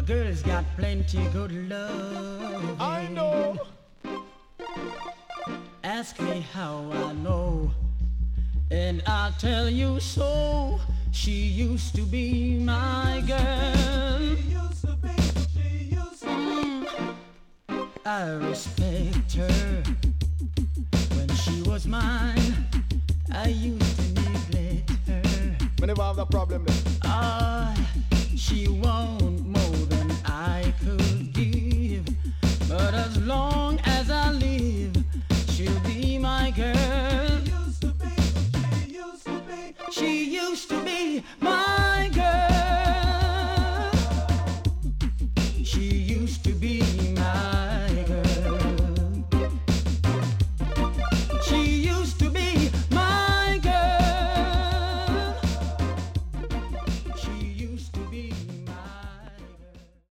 A girl's got plenty good love. I know. Ask me how I know, and I'll tell you so. She used to be my girl. She used to be. I respect her. When she was mine, I used to neglect her. We never have that problem then.